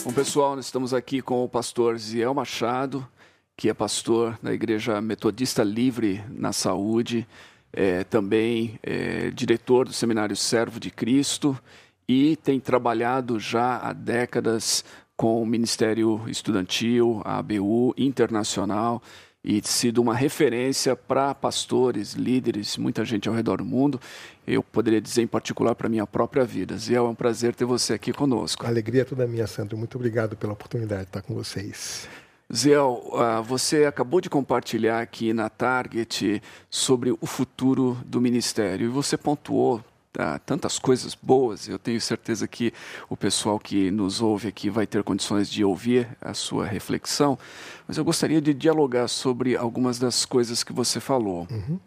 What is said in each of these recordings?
Bom, pessoal, nós estamos aqui com o pastor Ziel Machado, que é pastor da Igreja Metodista Livre na Saúde, também diretor do Seminário Servo de Cristo e tem trabalhado já há décadas com o Ministério Estudantil, a ABU, internacional, e sido uma referência para pastores, líderes, muita gente ao redor do mundo. Eu poderia dizer em particular para a minha própria vida. Ziel, é um prazer ter você aqui conosco. A alegria é toda minha, Sandro. Muito obrigado pela oportunidade de estar com vocês. Ziel, você acabou de compartilhar aqui na Target sobre o futuro do ministério e você pontuou tantas coisas boas. Eu tenho certeza que o pessoal que nos ouve aqui vai ter condições de ouvir a sua reflexão, mas eu gostaria de dialogar sobre algumas das coisas que você falou.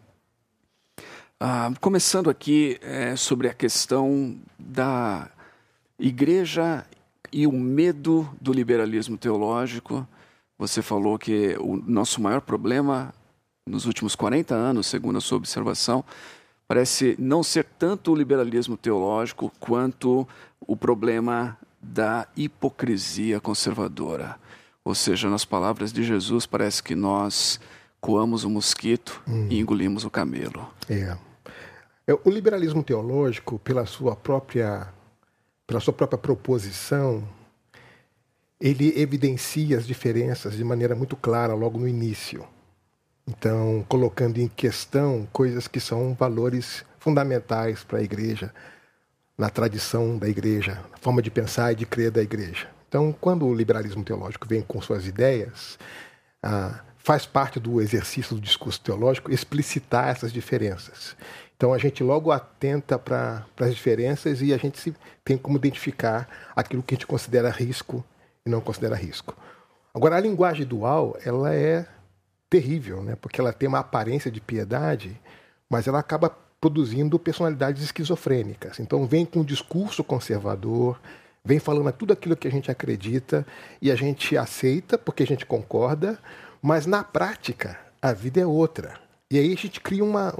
Começando aqui sobre a questão da igreja e o medo do liberalismo teológico. Você falou que o nosso maior problema nos últimos 40 anos, segundo a sua observação, parece não ser tanto o liberalismo teológico quanto o problema da hipocrisia conservadora. Ou seja, nas palavras de Jesus, parece que nós coamos o mosquito e engolimos o camelo. O liberalismo teológico, pela sua própria proposição, ele evidencia as diferenças de maneira muito clara logo no início. Então, colocando em questão coisas que são valores fundamentais para a igreja, na tradição da igreja, na forma de pensar e de crer da igreja. Então, quando o liberalismo teológico vem com suas ideias, faz parte do exercício do discurso teológico explicitar essas diferenças. Então, a gente logo atenta para as diferenças e a gente tem como identificar aquilo que a gente considera risco e não considera risco. Agora, a linguagem dual, ela é terrível, né? Porque ela tem uma aparência de piedade, mas ela acaba produzindo personalidades esquizofrênicas. Então vem com um discurso conservador, vem falando tudo aquilo que a gente acredita e a gente aceita porque a gente concorda, mas na prática a vida é outra. E aí a gente cria uma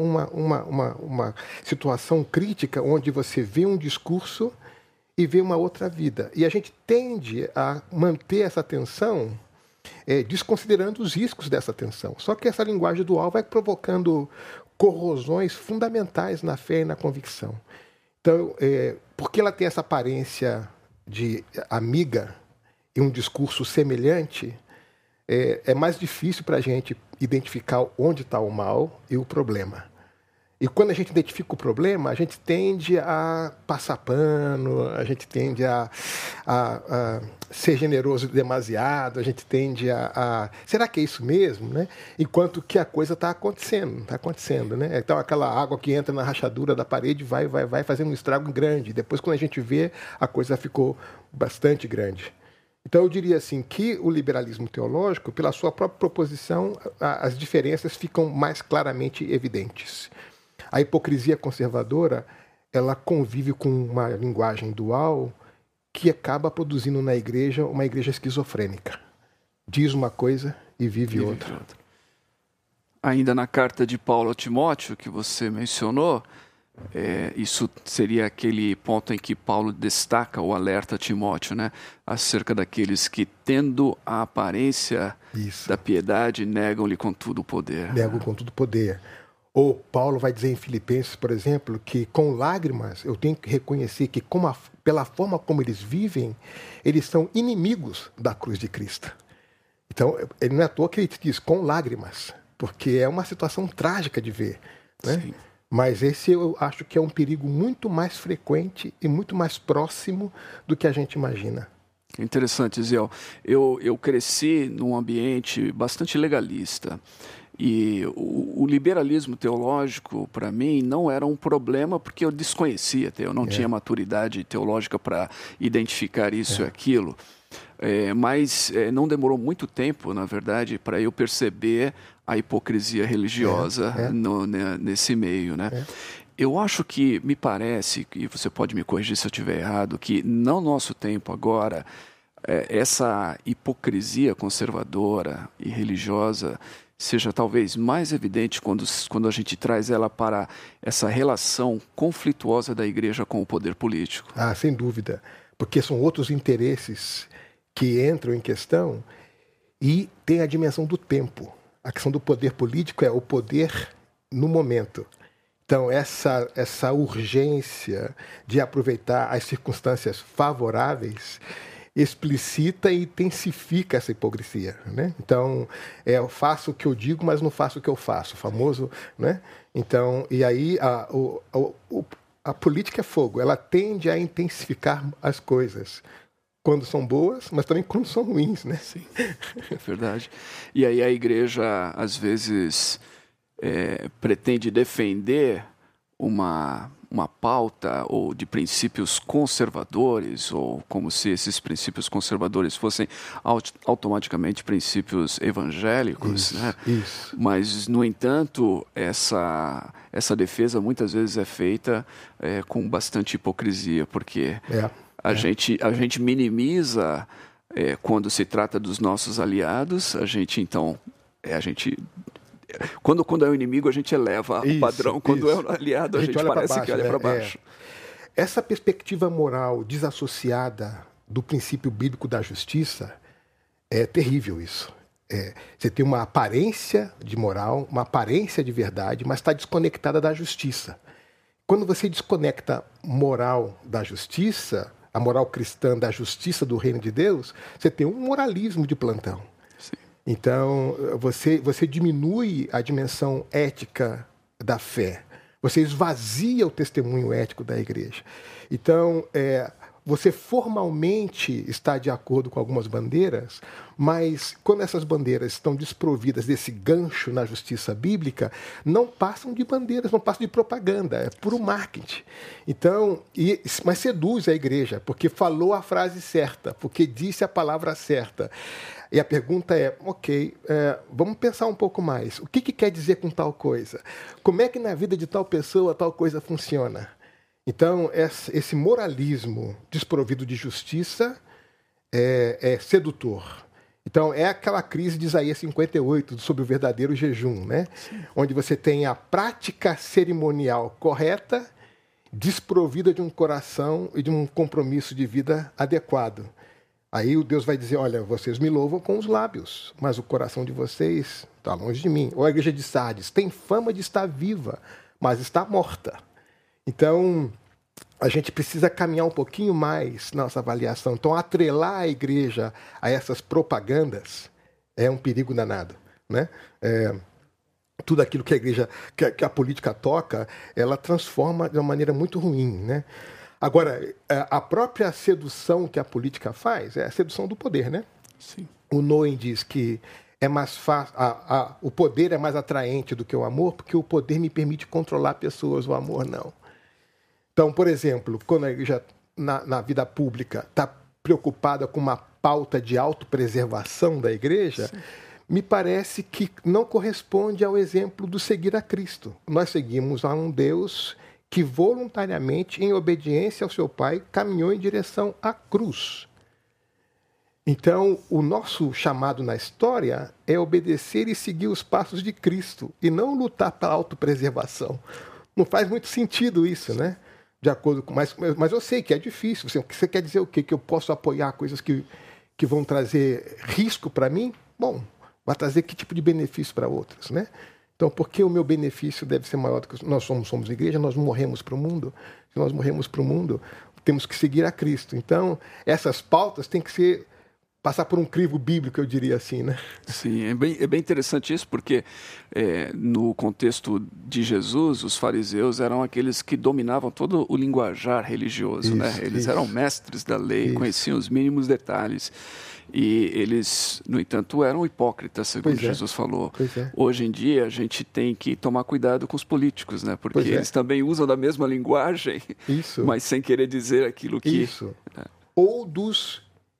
situação crítica onde você vê um discurso e vê uma outra vida. E a gente tende a manter essa tensão desconsiderando os riscos dessa tensão. Só que essa linguagem dual vai provocando corrosões fundamentais na fé e na convicção. Então, porque ela tem essa aparência de amiga e um discurso semelhante, é mais difícil para a gente identificar onde está o mal e o problema. E quando a gente identifica o problema, a gente tende a passar pano, a gente tende a ser generoso demasiado, a gente tende será que é isso mesmo? Né? Enquanto que a coisa está acontecendo. Né? Então aquela água que entra na rachadura da parede vai fazendo um estrago grande. Depois, quando a gente vê, a coisa ficou bastante grande. Então eu diria assim que o liberalismo teológico, pela sua própria proposição, as diferenças ficam mais claramente evidentes. A hipocrisia conservadora, ela convive com uma linguagem dual que acaba produzindo na igreja uma igreja esquizofrênica. Diz uma coisa e vive outra. Ainda na carta de Paulo a Timóteo, que você mencionou, isso seria aquele ponto em que Paulo destaca o alerta a Timóteo, né? Acerca daqueles que, tendo a aparência da piedade, negam-lhe contudo o poder. Negam contudo o poder. Ou Paulo vai dizer em Filipenses, por exemplo, que com lágrimas eu tenho que reconhecer que pela forma como eles vivem, eles são inimigos da cruz de Cristo. Então, ele não é à toa que ele diz com lágrimas, porque é uma situação trágica de ver. Né? Sim. Mas esse eu acho que é um perigo muito mais frequente e muito mais próximo do que a gente imagina. Interessante, Ziel. Eu cresci num ambiente bastante legalista. E o liberalismo teológico, para mim, não era um problema porque eu desconhecia, eu não tinha maturidade teológica para identificar isso e aquilo. Mas não demorou muito tempo, na verdade, para eu perceber a hipocrisia religiosa nesse meio, né? Eu acho que, me parece, e você pode me corrigir se eu estiver errado, que no nosso tempo agora, essa hipocrisia conservadora e religiosa seja talvez mais evidente quando a gente traz ela para essa relação conflituosa da igreja com o poder político. Sem dúvida, porque são outros interesses que entram em questão, e tem a dimensão do tempo. A questão do poder político é o poder no momento. Então, essa urgência de aproveitar as circunstâncias favoráveis explicita e intensifica essa hipocrisia, né? Então, eu faço o que eu digo, mas não faço o que eu faço, o famoso, né? Então, e aí a política é fogo, ela tende a intensificar as coisas quando são boas, mas também quando são ruins, né? Sim, é verdade. E aí a igreja, às vezes, pretende defender uma pauta ou de princípios conservadores, ou como se esses princípios conservadores fossem automaticamente princípios evangélicos, isso, né? Isso. Mas, no entanto, essa defesa muitas vezes é feita com bastante hipocrisia, porque a gente minimiza quando se trata dos nossos aliados, quando é o inimigo, a gente eleva o padrão. Quando é o aliado, a gente parece que olha para baixo. Essa perspectiva moral desassociada do princípio bíblico da justiça é terrível isso. Você tem uma aparência de moral, uma aparência de verdade, mas está desconectada da justiça. Quando você desconecta moral da justiça, a moral cristã da justiça do reino de Deus, você tem um moralismo de plantão. Então, você diminui a dimensão ética da fé. Você esvazia o testemunho ético da igreja. Então, você formalmente está de acordo com algumas bandeiras, mas quando essas bandeiras estão desprovidas desse gancho na justiça bíblica, não passam de bandeiras, não passam de propaganda, é puro marketing. Então, mas seduz a igreja, porque falou a frase certa, porque disse a palavra certa. E a pergunta é, vamos pensar um pouco mais. O que quer dizer com tal coisa? Como é que na vida de tal pessoa tal coisa funciona? Então, esse moralismo desprovido de justiça é sedutor. Então, é aquela crise de Isaías 58 sobre o verdadeiro jejum, né? Onde você tem a prática cerimonial correta, desprovida de um coração e de um compromisso de vida adequado. Aí o Deus vai dizer, olha, vocês me louvam com os lábios, mas o coração de vocês está longe de mim. Ou a igreja de Sardes tem fama de estar viva, mas está morta. Então, a gente precisa caminhar um pouquinho mais na nossa avaliação. Então, atrelar a igreja a essas propagandas é um perigo danado, né? Tudo aquilo que a igreja, que a política toca, ela transforma de uma maneira muito ruim, né? Agora, a própria sedução que a política faz é a sedução do poder, né? Sim. O Noem diz que é mais fácil, o poder é mais atraente do que o amor, porque o poder me permite controlar pessoas, o amor não. Então, por exemplo, quando a igreja na vida pública está preocupada com uma pauta de autopreservação da igreja, sim, me parece que não corresponde ao exemplo do seguir a Cristo. Nós seguimos a um Deus que voluntariamente, em obediência ao seu Pai, caminhou em direção à cruz. Então, o nosso chamado na história é obedecer e seguir os passos de Cristo, e não lutar pela autopreservação. Não faz muito sentido isso, né? De acordo com, mas eu sei que é difícil. Você quer dizer o quê? Que eu posso apoiar coisas que vão trazer risco para mim? Bom, vai trazer que tipo de benefício para outros, né? Então, por que o meu benefício deve ser maior do que nós somos igreja? Nós morremos para o mundo. Se nós morremos para o mundo, temos que seguir a Cristo. Então, essas pautas têm que passar por um crivo bíblico, eu diria assim, né? Sim, é bem interessante isso, porque no contexto de Jesus, os fariseus eram aqueles que dominavam todo o linguajar religioso, isso, né? Eles eram mestres da lei, conheciam os mínimos detalhes. E eles, no entanto, eram hipócritas, segundo Jesus falou. Hoje em dia, a gente tem que tomar cuidado com os políticos, né? Porque eles também usam da mesma linguagem, mas sem querer dizer aquilo que... Isso. Ou dos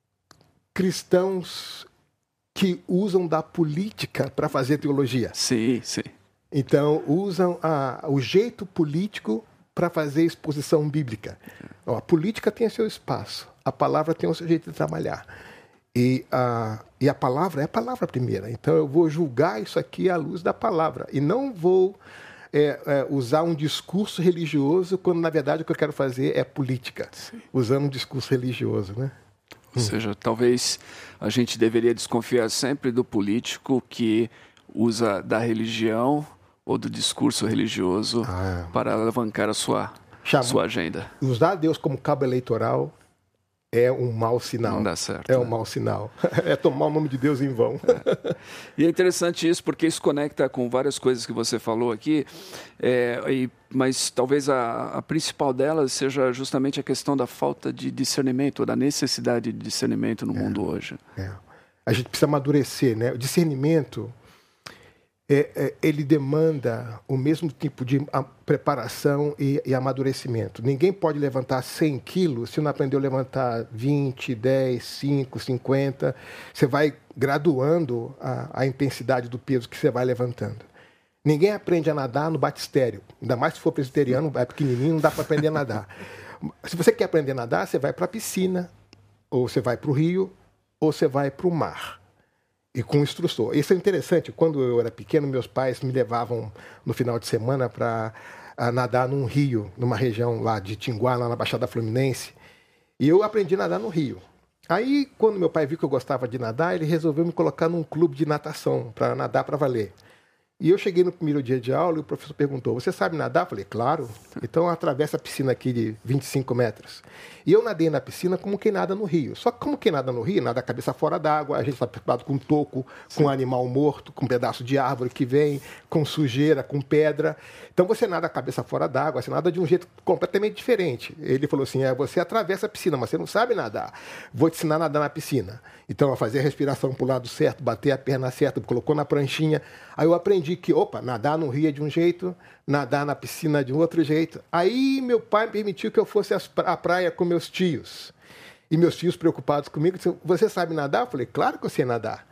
cristãos que usam da política para fazer teologia. Sim, sim. Então, usam o jeito político para fazer exposição bíblica. A política tem seu espaço, a palavra tem o seu jeito de trabalhar. E a palavra é a palavra primeira. Então, eu vou julgar isso aqui à luz da palavra. E não vou usar um discurso religioso quando, na verdade, o que eu quero fazer é política. Sim. Usando um discurso religioso, né? Ou seja, talvez a gente deveria desconfiar sempre do político que usa da religião ou do discurso religioso para alavancar a sua agenda. Usar Deus como cabo eleitoral é um mau sinal. Não dá certo. É um mau sinal. É tomar o nome de Deus em vão. E é interessante isso, porque isso conecta com várias coisas que você falou aqui, mas talvez a principal delas seja justamente a questão da falta de discernimento, da necessidade de discernimento no mundo hoje. A gente precisa amadurecer, né? O discernimento, ele demanda o mesmo tipo de preparação e amadurecimento. Ninguém pode levantar 100 quilos se não aprendeu a levantar 20, 10, 5, 50. Você vai graduando a intensidade do peso que você vai levantando. Ninguém aprende a nadar no batistério. Ainda mais se for presbiteriano, é pequenininho, não dá para aprender a nadar. Se você quer aprender a nadar, você vai para a piscina, ou você vai para o rio, ou você vai para o mar. E com um instrutor. Isso é interessante. Quando eu era pequeno, meus pais me levavam no final de semana para nadar num rio, numa região lá de Tinguá, lá na Baixada Fluminense. E eu aprendi a nadar no rio. Aí, quando meu pai viu que eu gostava de nadar, ele resolveu me colocar num clube de natação, para nadar para valer. E eu cheguei no primeiro dia de aula e o professor perguntou, você sabe nadar? Eu falei, claro. Então atravessa a piscina aqui de 25 metros. E eu nadei na piscina como quem nada no rio. Só que como quem nada no rio, nada a cabeça fora d'água, a gente está preocupado com toco, com animal morto, com um pedaço de árvore que vem, com sujeira, com pedra. Então você nada a cabeça fora d'água, você nada de um jeito completamente diferente. Ele falou assim, você atravessa a piscina, mas você não sabe nadar. Vou te ensinar a nadar na piscina. Então, a fazer a respiração para o lado certo, bater a perna certa, colocou na pranchinha. Aí eu aprendi que, nadar no rio é de um jeito, nadar na piscina de um outro jeito. Aí meu pai permitiu que eu fosse à praia com meus tios. E meus tios preocupados comigo, disseram, você sabe nadar? Eu falei, claro que eu sei nadar.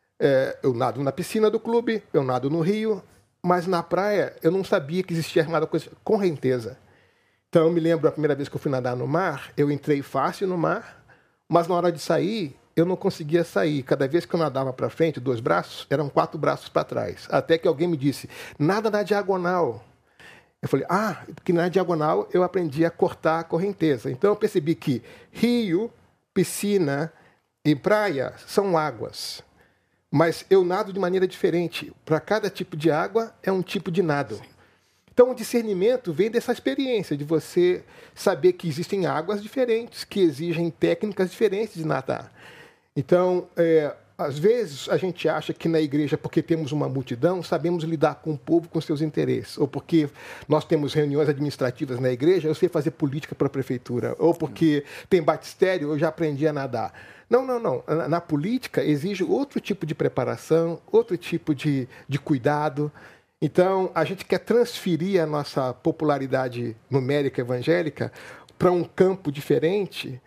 Eu nado na piscina do clube, eu nado no rio, mas na praia eu não sabia que existia chamada coisa correnteza. Então eu me lembro a primeira vez que eu fui nadar no mar, eu entrei fácil no mar, mas na hora de sair, eu não conseguia sair. Cada vez que eu nadava para frente, 2 braços, eram 4 braços para trás. Até que alguém me disse, nada na diagonal. Eu falei, porque na diagonal eu aprendi a cortar a correnteza. Então eu percebi que rio, piscina e praia são águas. Mas eu nado de maneira diferente. Para cada tipo de água é um tipo de nado. Sim. Então o discernimento vem dessa experiência, de você saber que existem águas diferentes, que exigem técnicas diferentes de nadar. Então, às vezes, a gente acha que na igreja, porque temos uma multidão, sabemos lidar com o povo, com seus interesses. Ou porque nós temos reuniões administrativas na igreja, eu sei fazer política para a prefeitura. Ou porque tem batistério, eu já aprendi a nadar. Não. Na política, exige outro tipo de preparação, outro tipo de cuidado. Então, a gente quer transferir a nossa popularidade numérica evangélica para um campo diferente,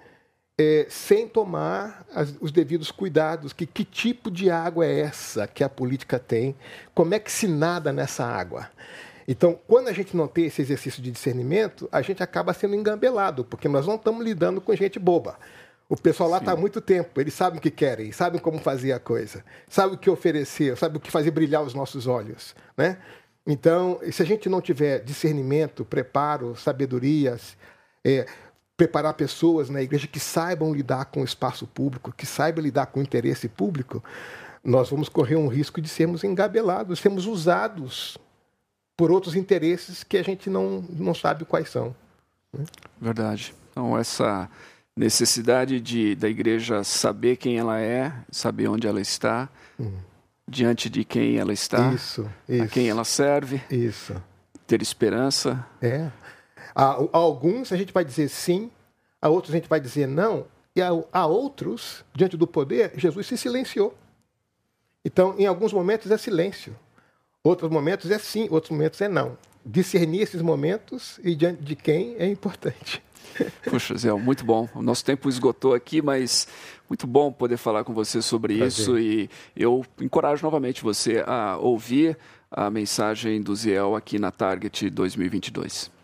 sem tomar os devidos cuidados. Que tipo de água é essa que a política tem? Como é que se nada nessa água? Então, quando a gente não tem esse exercício de discernimento, a gente acaba sendo engambelado, porque nós não estamos lidando com gente boba. O pessoal lá está há muito tempo, eles sabem o que querem, sabem como fazer a coisa, sabem o que oferecer, sabem o que fazer brilhar os nossos olhos, né? Então, se a gente não tiver discernimento, preparo, sabedoria, preparar pessoas na igreja que saibam lidar com o espaço público, que saibam lidar com o interesse público, nós vamos correr um risco de sermos engabelados, sermos usados por outros interesses que a gente não sabe quais são. Verdade. Então, essa necessidade da igreja saber quem ela é, saber onde ela está, diante de quem ela está, a quem ela serve, ter esperança. A alguns a gente vai dizer sim, a outros a gente vai dizer não, e a outros, diante do poder, Jesus se silenciou. Então, em alguns momentos é silêncio, outros momentos é sim, outros momentos é não. Discernir esses momentos e diante de quem é importante. Poxa, Zé, muito bom. O nosso tempo esgotou aqui, mas muito bom poder falar com você sobre isso. E eu encorajo novamente você a ouvir a mensagem do Ziel aqui na Target 2022.